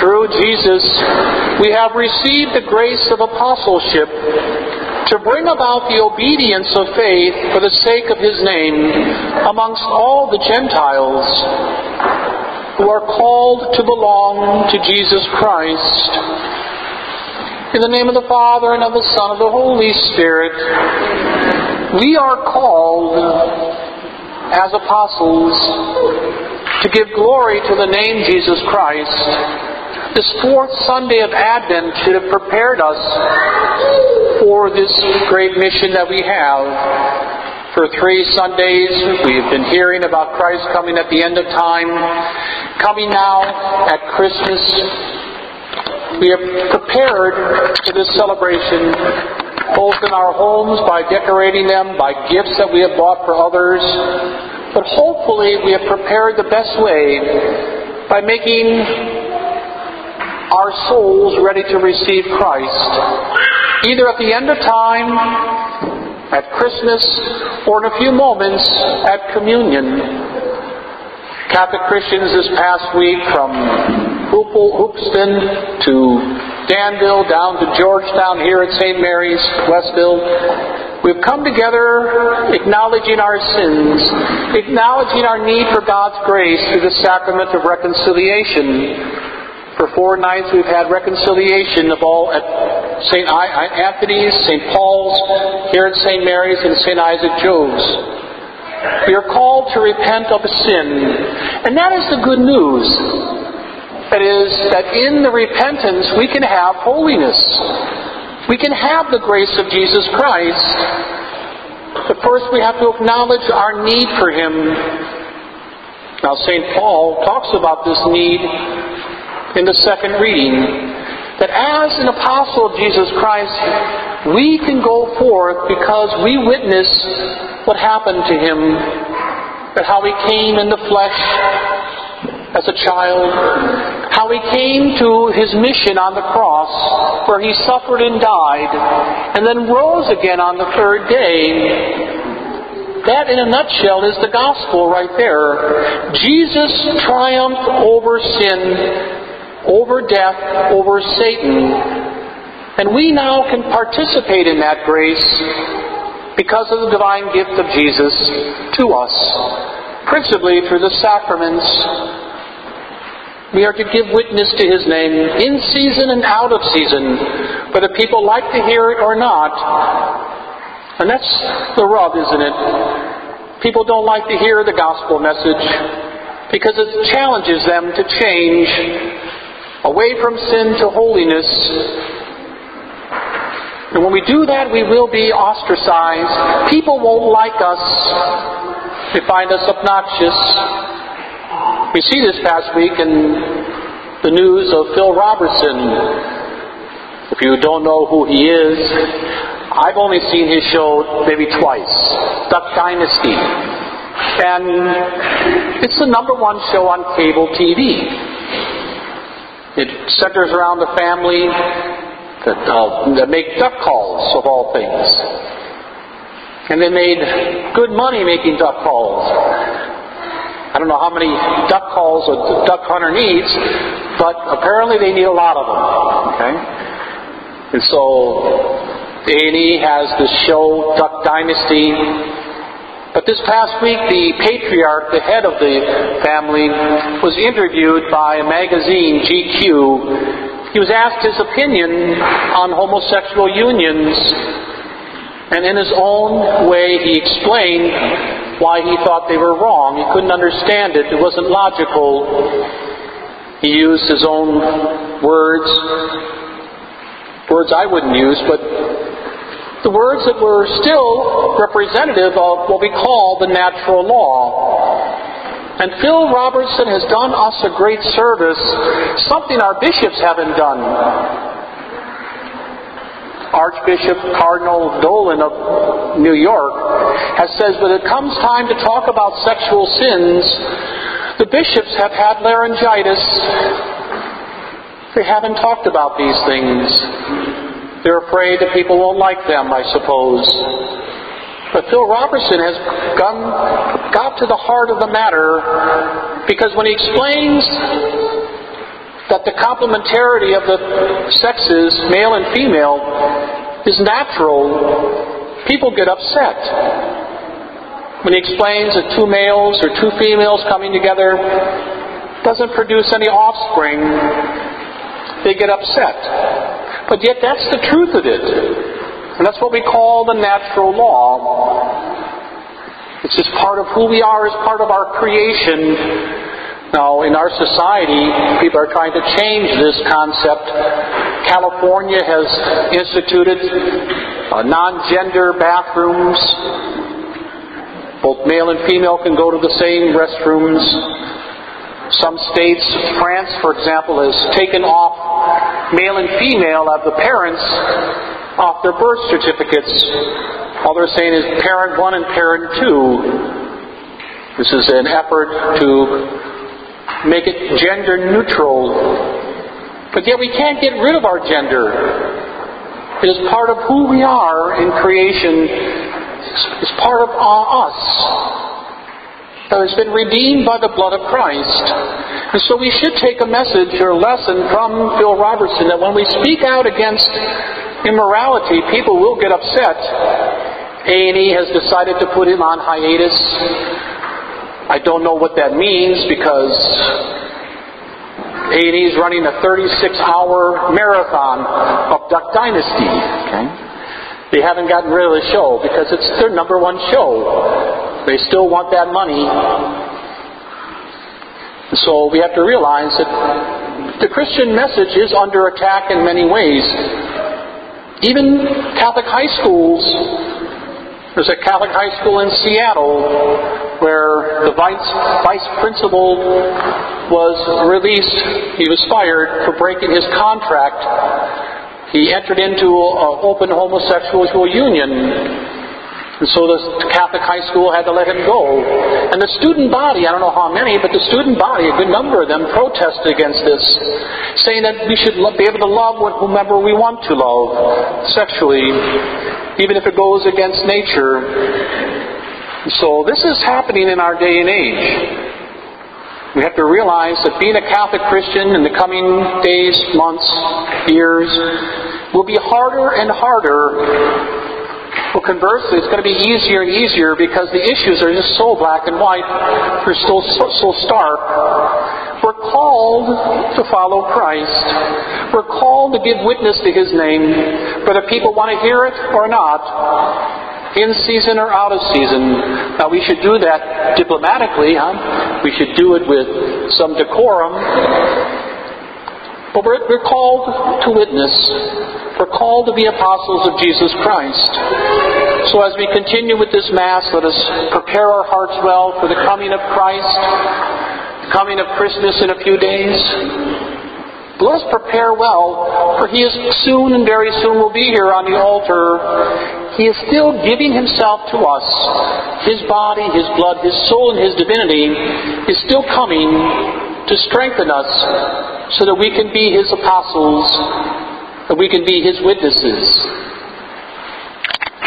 Through Jesus, we have received the grace of apostleship to bring about the obedience of faith for the sake of His name amongst all the Gentiles who are called to belong to Jesus Christ. In the name of the Father, and of the Son, and of the Holy Spirit, we are called as apostles to give glory to the name Jesus Christ. This fourth Sunday of Advent should have prepared us for this great mission that we have. For 3 Sundays, we've been hearing about Christ coming at the end of time, coming now at Christmas. We are prepared for this celebration, both in our homes by decorating them, by gifts that we have bought for others. But hopefully we have prepared the best way by making our souls ready to receive Christ, either at the end of time, at Christmas, or in a few moments at communion. Catholic Christians this past week, from Hoopeston to Danville down to Georgetown here at St. Mary's, Westville, we've come together acknowledging our sins, acknowledging our need for God's grace through the sacrament of reconciliation. For 4 nights we've had reconciliation of all at St. Anthony's, St. Paul's, here at St. Mary's, and St. Isaac Jove's. We are called to repent of sin. And that is the good news. That is, that in the repentance we can have holiness. We can have the grace of Jesus Christ. But first we have to acknowledge our need for Him. Now St. Paul talks about this need in the second reading, that as an apostle of Jesus Christ, we can go forth because we witness what happened to Him, that how He came in the flesh as a child, how He came to His mission on the cross, where He suffered and died, and then rose again on the 3rd day. That, in a nutshell, is the gospel right there. Jesus triumphed over sin, over death, over Satan. And we now can participate in that grace because of the divine gift of Jesus to us, principally through the sacraments. We are to give witness to His name in season and out of season, whether people like to hear it or not. And that's the rub, isn't it? People don't like to hear the gospel message because it challenges them to change away from sin to holiness. And when we do that, we will be ostracized. People won't like us. They find us obnoxious. We see this past week in the news of Phil Robertson. If you don't know who he is, I've only seen his show maybe twice, Duck Dynasty. And it's the #1 show on cable TV. It centers around the family that make duck calls, of all things. And they made good money making duck calls. I don't know how many duck calls a duck hunter needs, but apparently they need a lot of them. Okay? And so A&E has this show, Duck Dynasty. But this past week, the patriarch, the head of the family, was interviewed by a magazine, GQ. He was asked his opinion on homosexual unions. And in his own way, he explained why he thought they were wrong. He couldn't understand it. It wasn't logical. He used his own words I wouldn't use, but the words that were still representative of what we call the natural law. And Phil Robertson has done us a great service, something our bishops haven't done. Archbishop Cardinal Dolan of New York has said when it comes time to talk about sexual sins, the bishops have had laryngitis. They haven't talked about these things. They're afraid that people won't like them, I suppose. But Phil Robertson has got to the heart of the matter, because when he explains that the complementarity of the sexes, male and female, is natural, people get upset. When he explains that two males or two females coming together doesn't produce any offspring, they get upset. But yet that's the truth of it. And that's what we call the natural law. It's just part of who we are as part of our creation. Now, in our society, people are trying to change this concept. California has instituted non-gender bathrooms. Both male and female can go to the same restrooms. Some states, France, for example, has taken off male and female of the parents off their birth certificates. All they're saying is parent 1 and parent 2. This is an effort to make it gender neutral. But yet we can't get rid of our gender. It is part of who we are in creation. It's part of us that has been redeemed by the blood of Christ. And so we should take a message or a lesson from Phil Robertson that when we speak out against immorality, people will get upset. A&E has decided to put him on hiatus. I don't know what that means because A&E is running a 36-hour marathon of Duck Dynasty. Okay? They haven't gotten rid of the show because it's their number one show. They still want that money. So we have to realize that the Christian message is under attack in many ways. Even Catholic high schools. There's a Catholic high school in Seattle where the vice principal was released. He was fired for breaking his contract. He entered into an open homosexual union. And so the Catholic high school had to let him go. And the student body, I don't know how many, but the student body, a good number of them, protested against this, saying that we should be able to love whomever we want to love sexually, even if it goes against nature. So this is happening in our day and age. We have to realize that being a Catholic Christian in the coming days, months, years, will be harder and harder. Well, conversely, it's going to be easier and easier because the issues are just so black and white. They're still so stark. We're called to follow Christ. We're called to give witness to His name, whether people want to hear it or not, in season or out of season. Now, we should do that diplomatically. We should do it with some decorum. But we're called to witness. We're called to be apostles of Jesus Christ. So as we continue with this Mass, let us prepare our hearts well for the coming of Christ, the coming of Christmas in a few days. But let us prepare well, for He is soon and very soon will be here on the altar. He is still giving Himself to us. His body, His blood, His soul, and His divinity is still coming to strengthen us so that we can be His apostles, that we can be His witnesses.